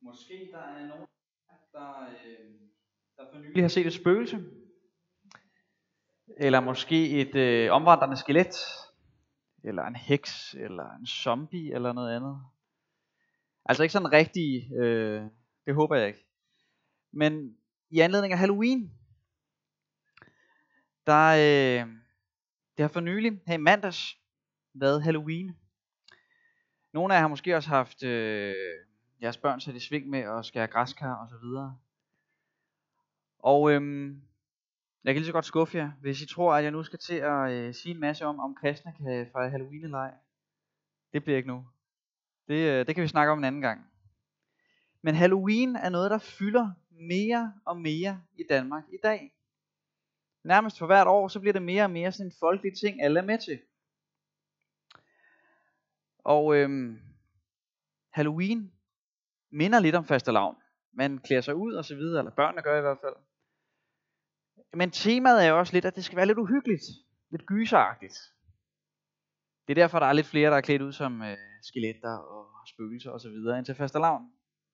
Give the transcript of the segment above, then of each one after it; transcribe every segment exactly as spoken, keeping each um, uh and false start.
Måske der er nogen, der, øh, der for nylig har set et spøgelse. Eller måske et øh, omvandrende skelet. Eller en heks, eller en zombie, eller noget andet. Altså ikke sådan rigtig, øh, det håber jeg ikke. Men i anledning af Halloween, der øh, det har for nylig, her i mandags, været Halloween. Nogle af jer har måske også haft øh, jeres børn sat i sving med at skære græskar og så videre. Og øhm, jeg kan lige så godt skuffe jer, hvis I tror, at jeg nu skal til at øh, sige en masse om, om kristne kan fejre Halloween eller ej. Det bliver ikke nu. Det, øh, det kan vi snakke om en anden gang. Men Halloween er noget, der fylder mere og mere i Danmark i dag. Nærmest for hvert år, så bliver det mere og mere sådan en folkelig ting, alle er med til. Og øhm, Halloween minder lidt om fastelavn. Man klæder sig ud og så videre, eller børnene gør i hvert fald. Men temaet er jo også lidt, at det skal være lidt uhyggeligt. Lidt gyseragtigt. Det er derfor, der er lidt flere, der er klædt ud som øh, skeletter og spøgelser og så videre, end til fastelavn.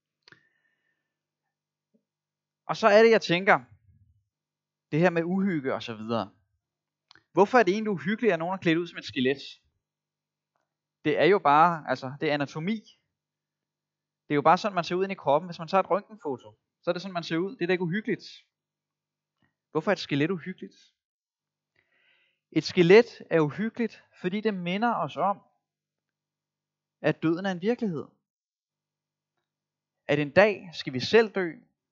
Og så er det, jeg tænker, det her med uhygge og så videre. Hvorfor er det egentlig uhyggeligt, at nogen er klædt ud som et skelet? Det er jo bare, altså det er anatomi. Det er jo bare sådan, man ser ud ind i kroppen. Hvis man tager et røntgenfoto, så er det sådan, man ser ud. Det er da ikke uhyggeligt. Hvorfor er et skelet uhyggeligt? Et skelet er uhyggeligt, fordi det minder os om, at døden er en virkelighed. At en dag skal vi selv dø.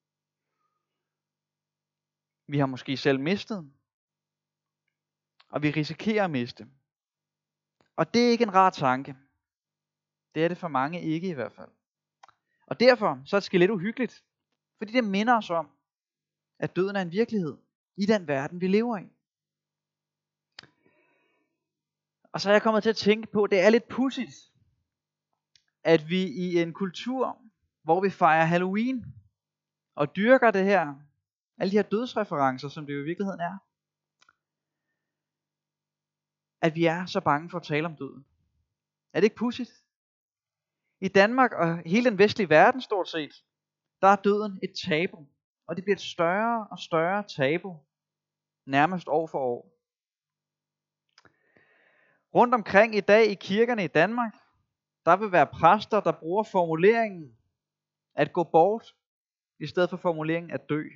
Vi har måske selv mistet. Og vi risikerer at miste. Og det er ikke en rar tanke. Det er det for mange ikke i hvert fald. Og derfor så er et skelet uhyggeligt. Fordi det minder os om, at døden er en virkelighed i den verden, vi lever i. Og så er jeg kommet til at tænke på, at det er lidt pudsigt, at vi i en kultur, hvor vi fejrer Halloween, og dyrker det her, alle de her dødsreferencer, som det jo i virkeligheden er, at vi er så bange for at tale om døden. Er det ikke pudsigt? I Danmark og hele den vestlige verden stort set, der er døden et tabu. Og det bliver et større og større tabu, nærmest år for år. Rundt omkring i dag i kirkerne i Danmark, der vil være præster, der bruger formuleringen at gå bort, i stedet for formuleringen at dø.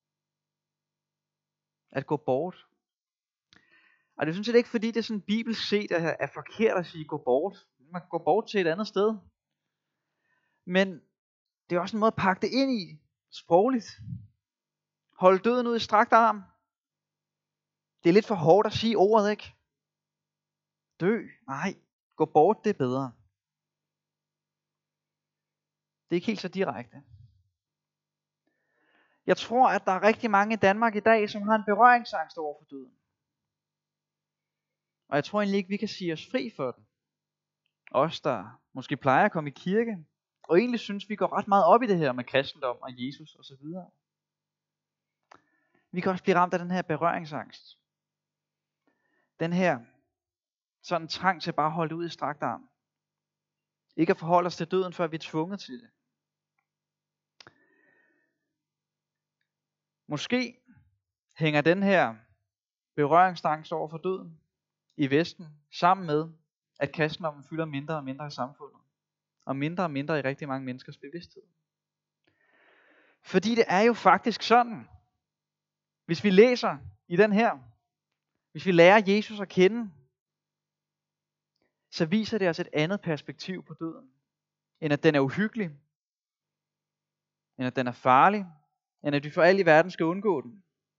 At gå bort. Og det synes jeg ikke, fordi det er sådan bibelsk set er, er forkert at sige gå bort. Man kan gå bort til et andet sted. Men det er også en måde at pakke det ind i, sprogligt. Hold døden ud i strakt arm. Det er lidt for hårdt at sige ordet, ikke? Dø, nej, gå bort, det er bedre. Det er ikke helt så direkte. Jeg tror, at der er rigtig mange i Danmark i dag, som har en berøringsangst over for døden. Og jeg tror egentlig ikke, vi kan sige os fri for den. Os, der måske plejer at komme i kirke, og egentlig synes, vi går ret meget op i det her med kristendom og Jesus osv. Vi kan også blive ramt af den her berøringsangst. Den her sådan trang til bare at holde det ud i strakt arm. Ikke at forholde os til døden, før vi er tvunget til det. Måske hænger den her berøringsangst over for døden i Vesten sammen med, at kristendommen fylder mindre og mindre i samfundet. Og mindre og mindre i rigtig mange menneskers bevidsthed. Fordi det er jo faktisk sådan, hvis vi læser i den her, hvis vi lærer Jesus at kende, så viser det os et andet perspektiv på døden. End at den er uhyggelig, end at den er farlig, end at vi for alt i verden skal undgå den.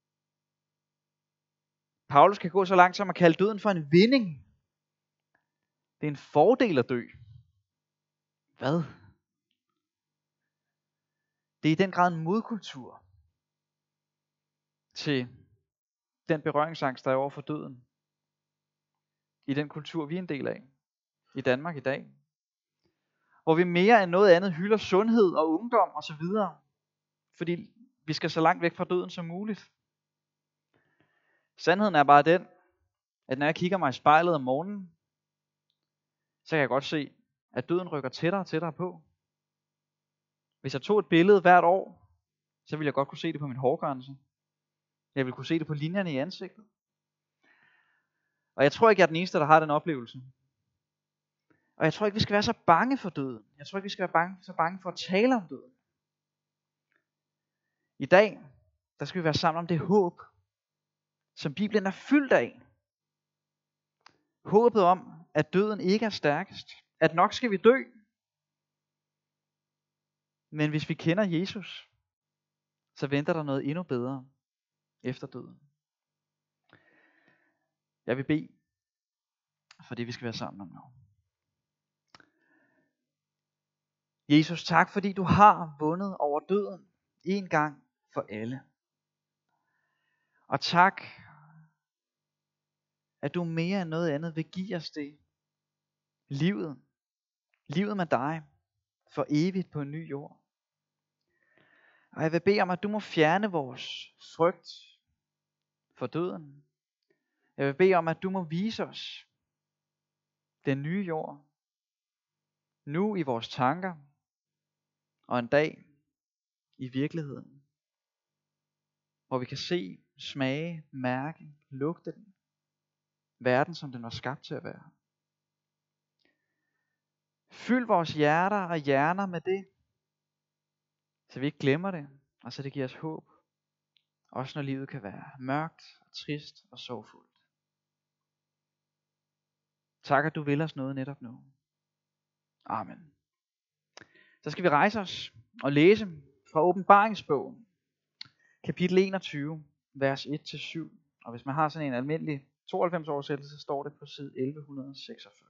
Paulus kan gå så langt som at kalde døden for en vinding. Det er en fordel at dø. Hvad? Det er i den grad en modkultur til den berøringsangst, der er over for døden. I den kultur, vi er en del af. I Danmark i dag. Hvor vi mere end noget andet hylder sundhed og ungdom og så videre. Fordi vi skal så langt væk fra døden som muligt. Sandheden er bare den, at når jeg kigger mig i spejlet om morgenen, så kan jeg godt se, at døden rykker tættere og tættere på. Hvis jeg tog et billede hvert år, så ville jeg godt kunne se det på min hårgrænse. Jeg ville kunne se det på linjerne i ansigtet. Og jeg tror ikke, jeg er den eneste, der har den oplevelse. Og jeg tror ikke, vi skal være så bange for døden. Jeg tror ikke, vi skal være bange, så bange for at tale om døden. I dag, der skal vi være sammen om det håb, som Bibelen er fyldt af. Håbet om, at døden ikke er stærkest. At nok skal vi dø. Men hvis vi kender Jesus, så venter der noget endnu bedre efter døden. Jeg vil bede for det, vi skal være sammen om nu. Jesus, tak fordi du har vundet over døden en gang for alle. Og tak, at du mere end noget andet vil give os det. Livet. Livet med dig. For evigt på en ny jord. Og jeg vil bede om, at du må fjerne vores frygt for døden. Jeg vil bede om, at du må vise os den nye jord. Nu i vores tanker. Og en dag i virkeligheden. Hvor vi kan se, smage, mærke, lugte den. Verden, som den var skabt til at være. Fyld vores hjerter og hjerner med det. Så vi ikke glemmer det. Og så det giver os håb. Også når livet kan være mørkt, og trist og sorgfuldt. Tak, at du vil os noget netop nu. Amen. Så skal vi rejse os og læse fra Åbenbaringsbogen, kapitel enogtyve, vers et til syv. Og hvis man har sådan en almindelig tooghalvfems oversættelse, så står det på side elleve seksogfyrre.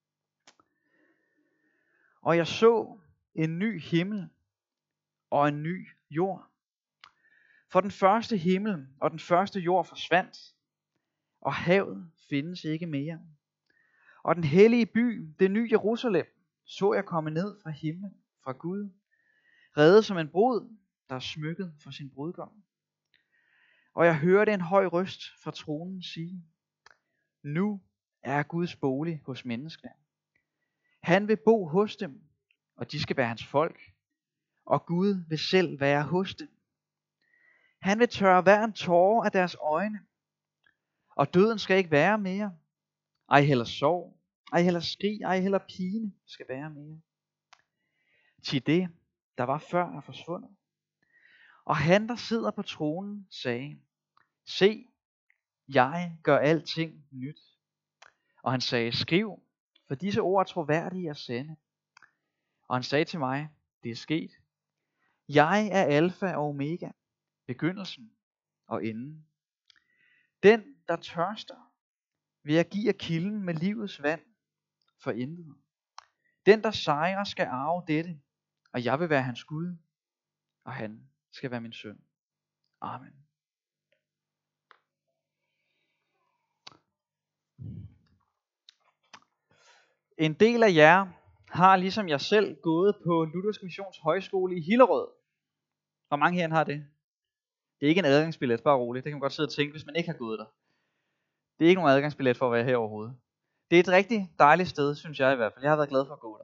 Og jeg så en ny himmel og en ny jord. For den første himmel og den første jord forsvandt, og havet findes ikke mere. Og den hellige by, det nye Jerusalem, så jeg komme ned fra himlen, fra Gud, reddet som en brud, der er smykket for sin brudgom. Og jeg hørte en høj røst fra tronen sige, nu er Guds bolig hos menneskene. Han vil bo hos dem, og de skal være hans folk, og Gud vil selv være hos dem. Han vil tørre hver en tåre af deres øjne, og døden skal ikke være mere. Ej heller sorg, ej heller skrig, ej heller pine skal være mere. Til det, der var før, er forsvundet. Og han, der sidder på tronen, sagde, se, jeg gør alting nyt. Og han sagde, skriv, for disse ord er troværdige og sande. Og han sagde til mig, det er sket. Jeg er alfa og omega, begyndelsen og enden. Den, der tørster, vil jeg give af kilden med livets vand for intet. Den, der sejrer, skal arve dette, og jeg vil være hans Gud, og han skal være min søn. Amen. En del af jer har ligesom jeg selv gået på Luthersk Missions Højskole i Hillerød. Hvor mange herinde har det? Det er ikke en adgangsbillet, bare roligt. Det kan man godt sidde og tænke, hvis man ikke har gået der. Det er ikke nogen adgangsbillet for at være her overhovedet. Det er et rigtig dejligt sted, synes jeg i hvert fald. Jeg har været glad for at gå der.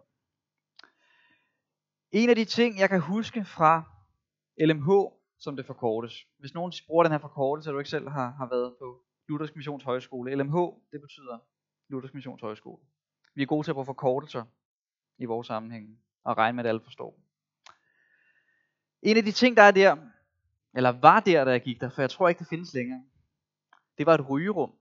En af de ting, jeg kan huske fra L M H, som det forkortes. Hvis nogen bruger den her forkortelse, og du ikke selv har, har været på Luthersk Missions Højskole. L M H, det betyder Luthersk Missions Højskole. Vi er gode til at bruge forkortelser i vores sammenhæng, og regne med, at alle forstår. En af de ting, der er der, eller var der, da jeg gik der, for jeg tror ikke, det findes længere, det var et rygerum.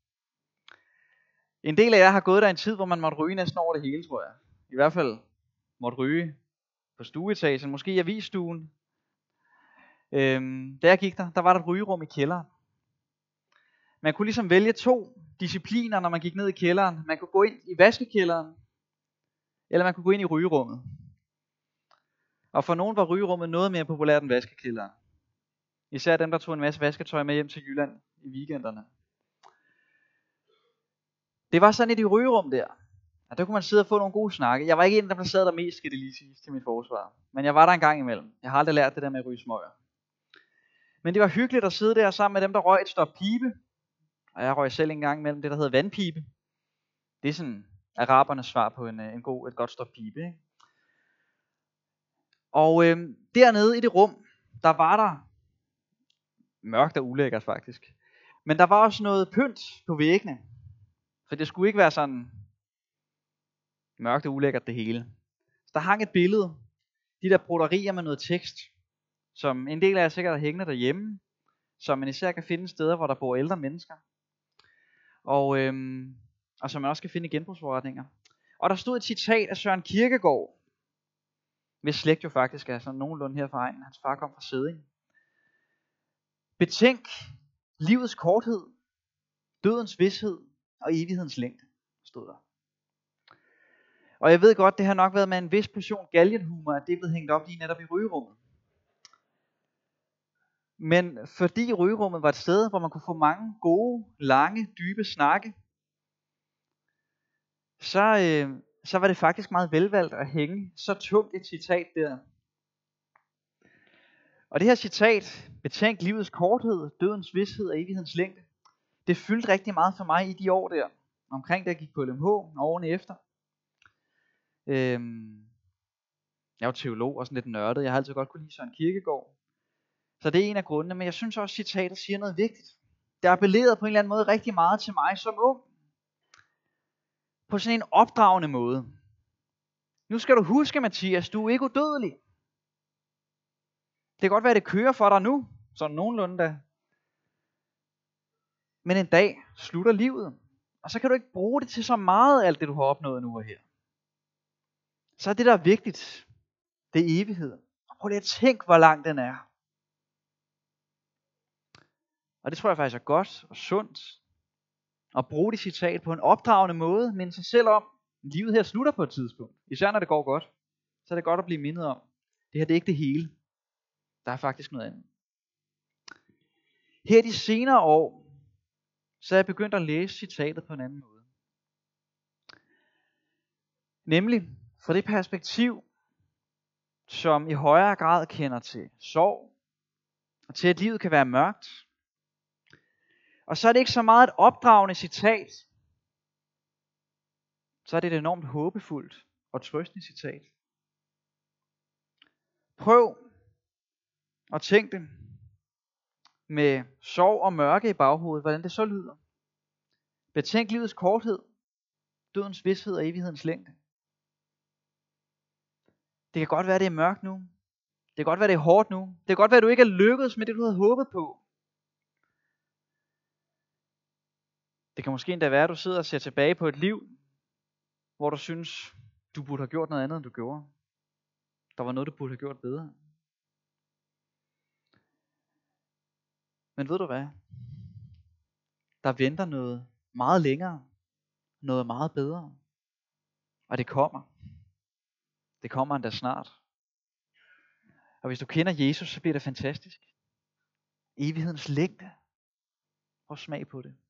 En del af jer har gået der en tid, hvor man måtte ryge næsten over det hele, tror jeg. I hvert fald måtte ryge på stueetagen, måske i avisstuen. Øhm, da jeg gik der, der var der et rygerum i kælderen. Man kunne ligesom vælge to discipliner, når man gik ned i kælderen. Man kunne gå ind i vaskekælderen, eller man kunne gå ind i rygerummet. Og for nogen var rygerummet noget mere populært end vaskekælderen. Især dem, der tog en masse vasketøj med hjem til Jylland i weekenderne. Det var sådan et i rygerum der. Og der kunne man sidde og få nogle gode snakke. Jeg var ikke en af dem, der sad der mest, skal det lige siges til mit forsvar. Men jeg var der en gang imellem. Jeg har aldrig lært det der med at ryge smøger. Men det var hyggeligt at sidde der sammen med dem, der røg et stop pibe. Og jeg røg selv en gang imellem det, der hedder vandpibe. Det er sådan arabernes svar på en, en god, et godt stop pibe. Ikke? Og øh, dernede i det rum, der var der mørkt og ulækkert faktisk. Men der var også noget pynt på væggene. For det skulle ikke være sådan mørkt og ulækkert det hele. Så der hang et billede. De der broderier med noget tekst. Som en del af jer sikkert er hængende derhjemme. Som man især kan finde steder, hvor der bor ældre mennesker. Og, øhm, og som man også kan finde i genbrugsforretninger. Og der stod et citat af Søren Kierkegaard. Hvis slægt jo faktisk er sådan nogenlunde her fra egnen. Hans far kom fra Sædding. Betænk livets korthed, dødens vished og evighedens længde, stod der. Og jeg ved godt, det har nok været med en vis portion galgenhumor, at det er blevet hængt op lige netop i rygerummet. Men fordi rygerummet var et sted, hvor man kunne få mange gode, lange, dybe snakke, så, øh, så var det faktisk meget velvalgt at hænge så tungt et citat der. Og det her citat, betænk livets korthed, dødens vished og evighedens længde, det fyldte rigtig meget for mig i de år der, omkring da jeg gik på L M H og årene efter. Øhm, jeg er jo teolog og sådan lidt nørdet, jeg har altid godt kunne lide Søren Kierkegaard. Så det er en af grundene, men jeg synes også, at citatet siger noget vigtigt. Det appellerede på en eller anden måde rigtig meget til mig som ung. På sådan en opdragende måde. Nu skal du huske, Mathias, du er ikke udødelig. Det kan godt være, at det kører for dig nu, sådan nogenlunde da. Men en dag slutter livet, og så kan du ikke bruge det til så meget, alt det du har opnået nu og her. Så er det, der er vigtigt, det er evigheden. Og prøv lige at tænke, hvor lang den er. Og det tror jeg faktisk er godt og sundt, at bruge det citat på en opdragende måde, men sig selv om, at livet her slutter på et tidspunkt. Især når det går godt, så er det godt at blive mindet om, det her det er ikke det hele. Der er faktisk noget andet. Her de senere år, så er jeg begyndt at læse citatet på en anden måde. Nemlig fra det perspektiv, som i højere grad kender til sorg, og til at livet kan være mørkt. Og så er det ikke så meget et opdragende citat, så er det et enormt håbefuldt og trøstende citat. Prøv at tænke det med sorg og mørke i baghovedet, hvordan det så lyder. Betænk livets korthed, dødens vished og evighedens længde. Det kan godt være, det er mørkt nu. Det kan godt være, det er hårdt nu. Det kan godt være, at du ikke er lykkedes med det, du havde håbet på. Det kan måske endda være, at du sidder og ser tilbage på et liv, hvor du synes, du burde have gjort noget andet, end du gjorde. Der var noget, du burde have gjort bedre. Men ved du hvad? Der venter noget meget længere. Noget meget bedre. Og det kommer. Det kommer endda snart. Og hvis du kender Jesus, så bliver det fantastisk. Evighedens længde. Prøv smag på det.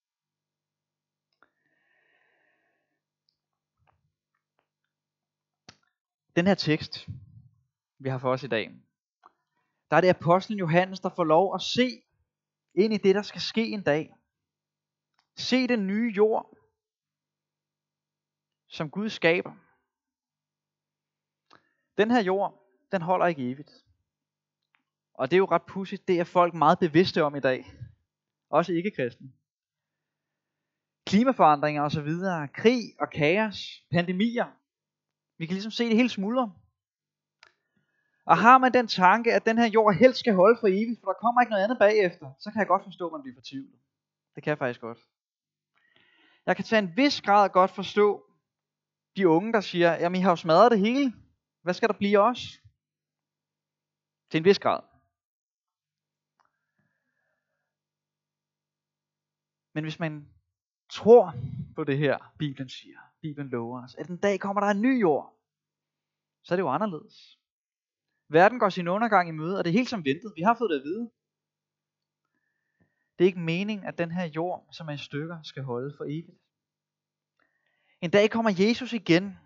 Den her tekst, vi har for os i dag, der er det apostlen Johannes, der får lov at se ind i det, der skal ske en dag. Se den nye jord, som Gud skaber. Den her jord, den holder ikke evigt. Og det er jo ret pudsigt, det er folk meget bevidste om i dag. Også ikke-kristne. Klimaforandringer og så videre, krig og kaos, pandemier. Vi kan ligesom se det hele smuldre. Og har man den tanke, at den her jord helst skal holde for evigt, for der kommer ikke noget andet bagefter, så kan jeg godt forstå, at man bliver fortvivlet. Det kan jeg faktisk godt. Jeg kan til en vis grad godt forstå de unge, der siger, jamen I har jo smadret det hele. Hvad skal der blive os? Til en vis grad. Men hvis man tror på det her, Bibelen siger, Bibelen lover os, at en dag kommer der en ny jord, så er det jo anderledes. Verden går sin undergang i møde, og det er helt som ventet. Vi har fået det at vide. Det er ikke meningen, at den her jord, som er i stykker, skal holde for evigt. En dag kommer Jesus igen.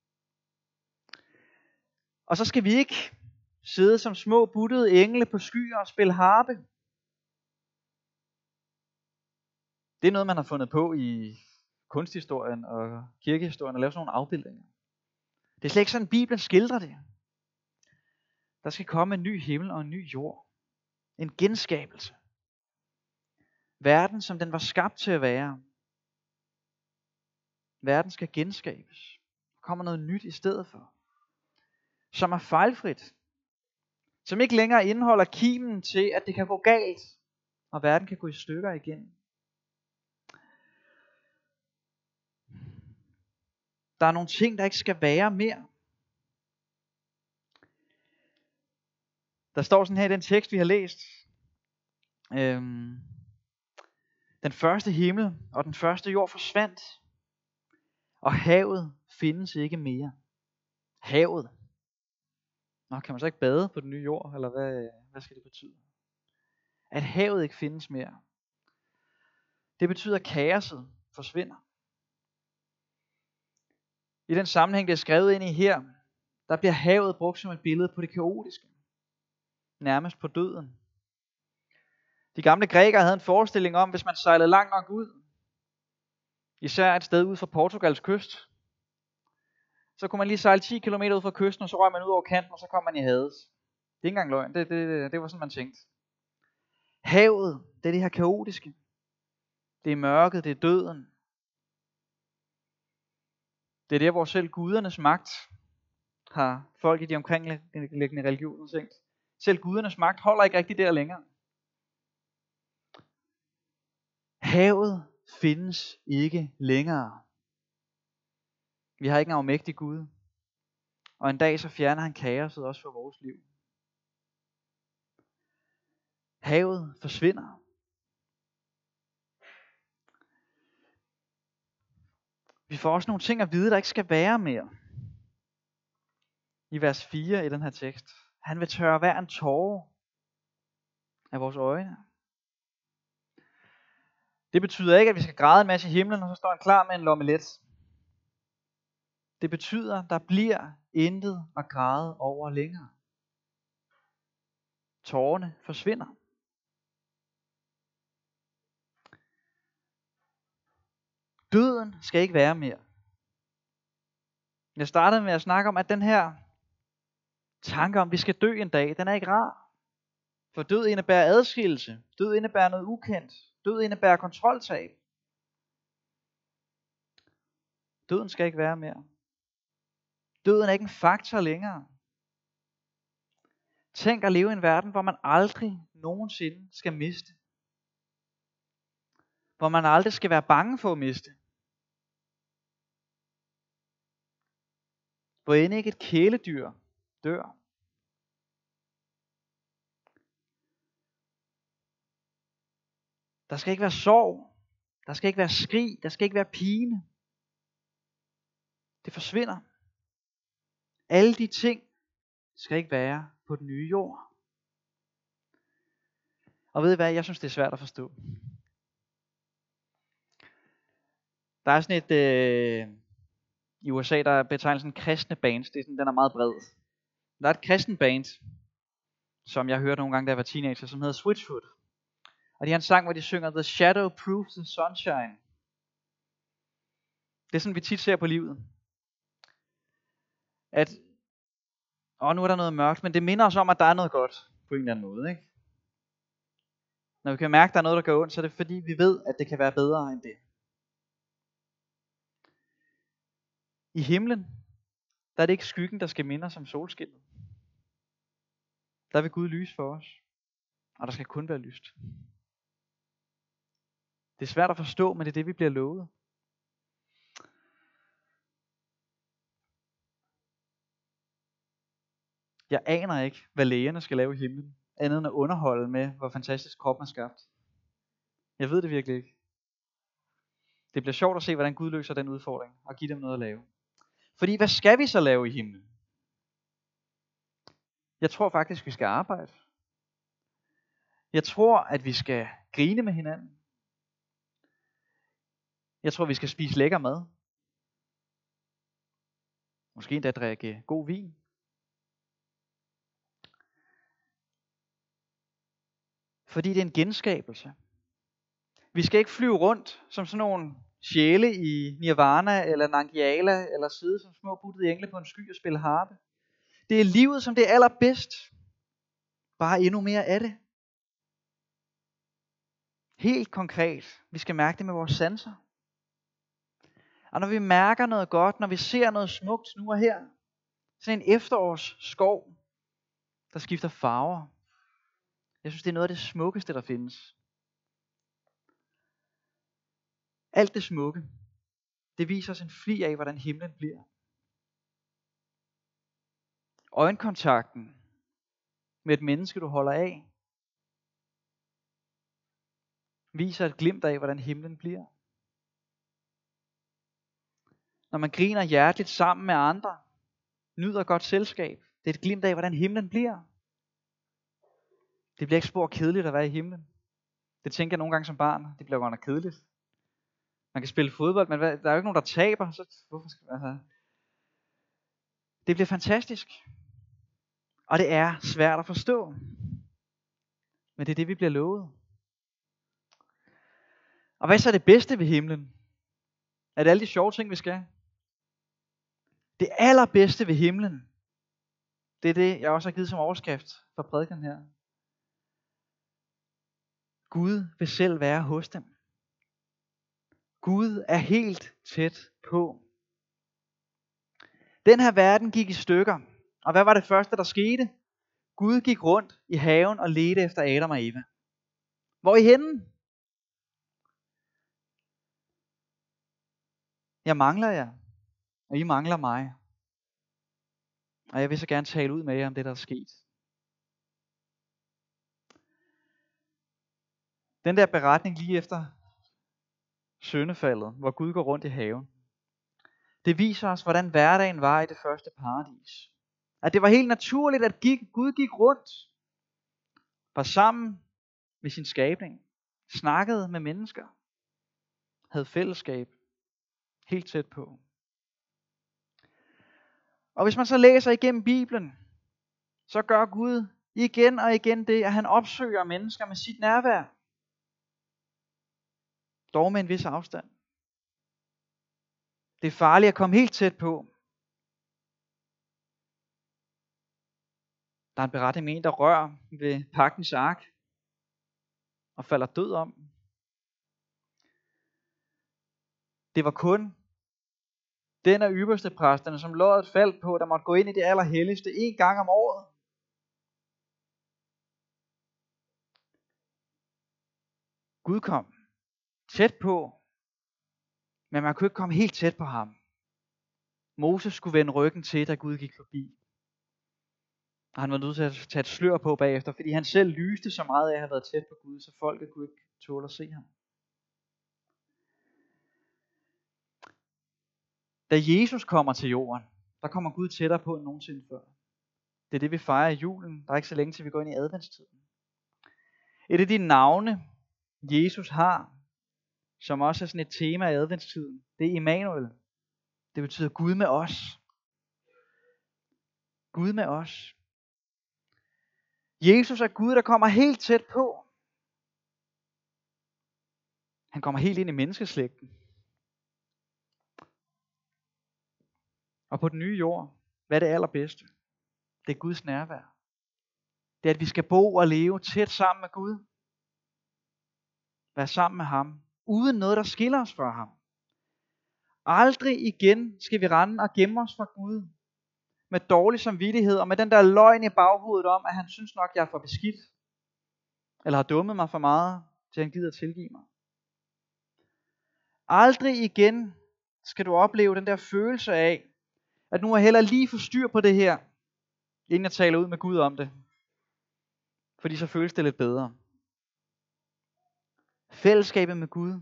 Og så skal vi ikke sidde som små buttede engle på skyer og spille harpe. Det er noget, man har fundet på i kunsthistorien og kirkehistorien, og lave sådan nogle afbildninger. Det er slet ikke sådan, Bibelen skildrer det. Der skal komme en ny himmel og en ny jord. En genskabelse. Verden, som den var skabt til at være. Verden skal genskabes. Der kommer noget nyt i stedet for. Som er fejlfrit. Som ikke længere indeholder kimen til, at det kan gå galt. Og verden kan gå i stykker igen. Der er nogle ting, der ikke skal være mere. Der står sådan her i den tekst, vi har læst. Øhm, den første himmel og den første jord forsvandt. Og havet findes ikke mere. Havet. Nå, kan man så ikke bade på den nye jord? Eller hvad, hvad skal det betyde? At havet ikke findes mere. Det betyder, at kaoset forsvinder. I den sammenhæng, det er skrevet ind i her, der bliver havet brugt som et billede på det kaotiske. Nærmest på døden. De gamle grækere havde en forestilling om, hvis man sejlede langt nok ud, især et sted ud fra Portugals kyst, så kunne man lige sejle ti kilometer ud fra kysten, og så røg man ud over kanten, og så kom man i Hades. Det er ikke engang løgn, det, det, det var sådan, man tænkte. Havet, det er det her kaotiske. Det er mørket, det er døden. Det er der, hvor selv gudernes magt har folk i de omkringliggende religioner tænkt. Selv gudernes magt holder ikke rigtig der længere. Havet findes ikke længere. Vi har ikke en afmægtig Gud. Og en dag så fjerner han kaoset også fra vores liv. Havet forsvinder. Vi får også nogle ting at vide, der ikke skal være mere. I vers fire i den her tekst. Han vil tørre hver en tåre af vores øjne. Det betyder ikke, at vi skal græde en masse i himlen, og så står han klar med en lommelet. Det betyder, at der bliver intet at græde over længere. Tårerne forsvinder. Døden skal ikke være mere. Jeg startede med at snakke om, at den her tanke om, at vi skal dø en dag, den er ikke rar. For død indebærer adskillelse. Død indebærer noget ukendt. Død indebærer kontroltab. Døden skal ikke være mere. Døden er ikke en faktor længere. Tænk at leve i en verden, hvor man aldrig nogensinde skal miste. Hvor man aldrig skal være bange for at miste. Hvor end ikke et kæledyr dør. Der skal ikke være sorg. Der skal ikke være skrig. Der skal ikke være pine. Det forsvinder. Alle de ting skal ikke være på den nye jord. Og ved I hvad, jeg synes det er svært at forstå. Der er sådan et, øh, i U S A, der betegner sådan kristne bands, det er sådan, den er meget bred. Der er et kristen band, som jeg hørte nogle gange, da jeg var teenager, som hedder Switchfoot. Og de har en sang, hvor de synger, The shadow proves the sunshine. Det er sådan, vi tit ser på livet. At, åh, nu er der noget mørkt, men det minder os om, at der er noget godt, på en eller anden måde, ikke? Når vi kan mærke, at der er noget, der gør ondt, så er det fordi, vi ved, at det kan være bedre end det. I himlen, der er det ikke skyggen, der skal minde os om solskinnet. Der vil Gud lyse for os, og der skal kun være lyst. Det er svært at forstå, men det er det, vi bliver lovet. Jeg aner ikke, hvad lægerne skal lave i himlen, andet end at underholde med, hvor fantastisk kroppen er skabt. Jeg ved det virkelig ikke. Det bliver sjovt at se, hvordan Gud løser den udfordring, og give dem noget at lave. Fordi hvad skal vi så lave i himlen? Jeg tror faktisk, vi skal arbejde. Jeg tror, at vi skal grine med hinanden. Jeg tror, vi skal spise lækker mad. Måske endda drikke god vin. Fordi det er en genskabelse. Vi skal ikke flyve rundt som sådan nogle sjæle i Nirvana eller Nangiala, eller sidde som små buttede engle på en sky og spille harpe. Det er livet, som det er allerbedst. Bare endnu mere af det. Helt konkret. Vi skal mærke det med vores sanser. Og når vi mærker noget godt, når vi ser noget smukt nu og her, sådan en efterårsskov, der skifter farver. Jeg synes, det er noget af det smukkeste, der findes. Alt det smukke, det viser os en fli af, hvordan himlen bliver. Øjenkontakten med et menneske, du holder af, viser et glimt af, hvordan himlen bliver. Når man griner hjerteligt sammen med andre, nyder godt selskab, det er et glimt af, hvordan himlen bliver. Det bliver ikke spor kedeligt at være i himlen. Det tænker jeg nogle gange som barn, det bliver godt nok kedeligt. Man kan spille fodbold, men der er jo ikke nogen, der taber, så hvorfor skal man altså... Det bliver fantastisk. Og det er svært at forstå. Men det er det, vi bliver lovet. Og hvad så er det bedste ved himlen? Er det alle de sjove ting, vi skal? Det allerbedste ved himlen, det er det, jeg også har givet som overskrift for prædiken her. Gud vil selv være hos dem. Gud er helt tæt på. Den her verden gik i stykker. Og hvad var det første, der skete? Gud gik rundt i haven og ledte efter Adam og Eva. Hvor er I henne? Jeg mangler jer, og I mangler mig. Og jeg vil så gerne tale ud med jer om det, der er sket. Den der beretning lige efter syndefaldet, hvor Gud går rundt i haven, det viser os, hvordan hverdagen var i det første paradis. At det var helt naturligt, at Gud gik rundt, var sammen med sin skabning, snakkede med mennesker, havde fællesskab helt tæt på. Og hvis man så læser igennem Bibelen, så gør Gud igen og igen det, at han opsøger mennesker med sit nærvær. Dog med en vis afstand. Det er farligt at komme helt tæt på. Der er en beretning med en, der rører ved pagtens ark og falder død om. Det var kun den af ypperste præsterne, som loddet faldt på, der måtte gå ind i det allerhelligste en gang om året. Gud kom tæt på, men man kunne ikke komme helt tæt på ham. Moses skulle vende ryggen til, da Gud gik forbi. Og han var nødt til at tage et slør på bagefter, fordi han selv lyste så meget af at have været tæt på Gud, så folket kunne ikke tåle at se ham. Da Jesus kommer til jorden, der kommer Gud tættere på end nogensinde før. Det er det, vi fejrer i julen. Der er ikke så længe til, vi går ind i adventstiden. Et af de navne, Jesus har, som også er sådan et tema i adventstiden, det er Immanuel. Det betyder Gud med os. Gud med os. Jesus er Gud, der kommer helt tæt på. Han kommer helt ind i menneskeslægten. Og på den nye jord, hvad er det allerbedste? Det er Guds nærvær. Det er, at vi skal bo og leve tæt sammen med Gud. Være sammen med ham, uden noget, der skiller os fra ham. Aldrig igen skal vi rende og gemme os fra Gud med dårlig samvittighed og med den der løgn i baghovedet om, at han synes nok, jeg er for beskidt. Eller har dummet mig for meget, til han gider tilgive mig. Aldrig igen skal du opleve den der følelse af, at nu er jeg heller lige få styr på det her, inden jeg taler ud med Gud om det. Fordi så føles det lidt bedre. Fællesskabet med Gud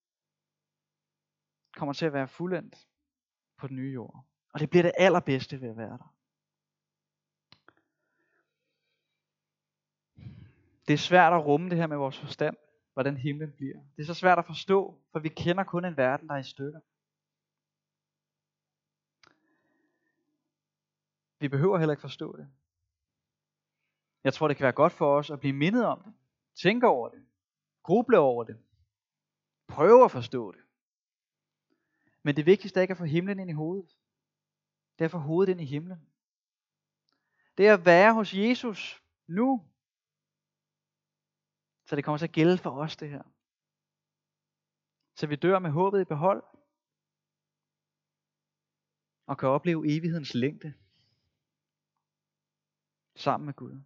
kommer til at være fuldendt på den nye jord. Og det bliver det allerbedste ved at være der. Det er svært at rumme det her med vores forstand, hvordan himlen bliver. Det er så svært at forstå, for vi kender kun en verden, der er i stykker. Vi behøver heller ikke forstå det. Jeg tror, det kan være godt for os at blive mindet om det. Tænke over det. Gruble over det. Prøve at forstå det. Men det vigtigste er ikke at få himlen ind i hovedet. Det er at få hovedet ind i himlen. Det er at være hos Jesus nu. Så det kommer til at gælde for os det her. Så vi dør med håbet i behold. Og kan opleve evighedens længde. Sammen med Gud.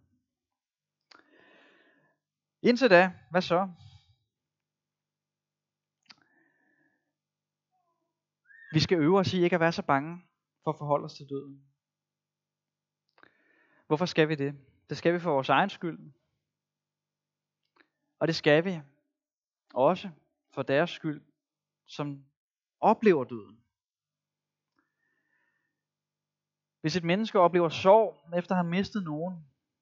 Indtil da, hvad så? Vi skal øve os i ikke at være så bange for at forholde os til døden. Hvorfor skal vi det? Det skal vi for vores egen skyld. Og det skal vi også for deres skyld, som oplever døden. Hvis et menneske oplever sorg efter at have mistet nogen,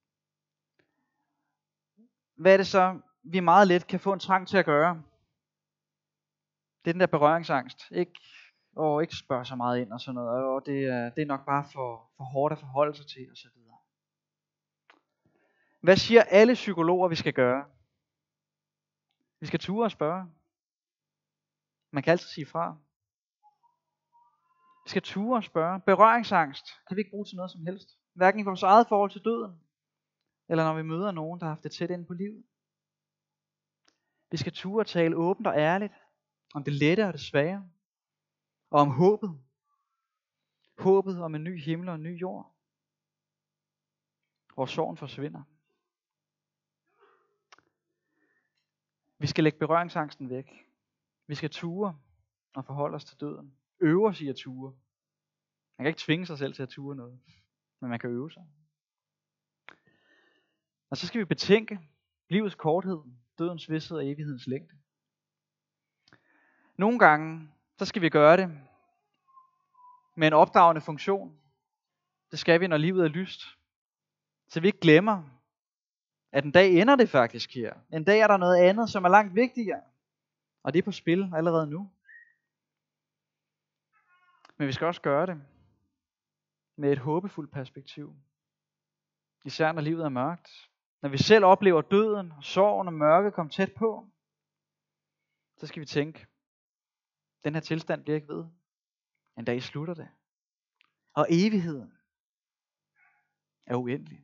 hvad er det så, vi meget let kan få en trang til at gøre? Det er den der berøringsangst. Ikke, og ikke spørge så meget ind og sådan noget. Og det er, det er nok bare for, for hårdt at forholde sig til osv. Hvad siger alle psykologer, vi skal gøre? Vi skal ture og spørge. Man kan altid sige fra. Vi skal ture og spørge. Berøringsangst kan vi ikke bruge til noget som helst. Hverken i vores eget forhold til døden, eller når vi møder nogen, der har haft det tæt ind på livet. Vi skal ture og tale åbent og ærligt om det lette og det svære. Og om håbet. Håbet om en ny himmel og en ny jord. Hvor sorgen forsvinder. Vi skal lægge berøringsangsten væk. Vi skal ture og forholde os til døden. Øve os i at ture. Man kan ikke tvinge sig selv til at ture noget. Men man kan øve sig. Og så skal vi betænke livets korthed, dødens vished og evighedens længde. Nogle gange, så skal vi gøre det med en opdragende funktion. Det skal vi, når livet er lyst. Så vi ikke glemmer, at en dag ender det faktisk her. En dag er der noget andet, som er langt vigtigere. Og det er på spil allerede nu. Men vi skal også gøre det med et håbefuldt perspektiv. Især når livet er mørkt. Når vi selv oplever døden, sorgen og mørket komme tæt på, så skal vi tænke, den her tilstand bliver ikke ved. En dag slutter det. Og evigheden er uendelig.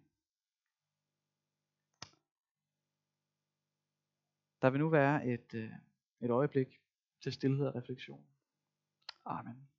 Der vil nu være et, et øjeblik til stilhed og refleksion. Amen.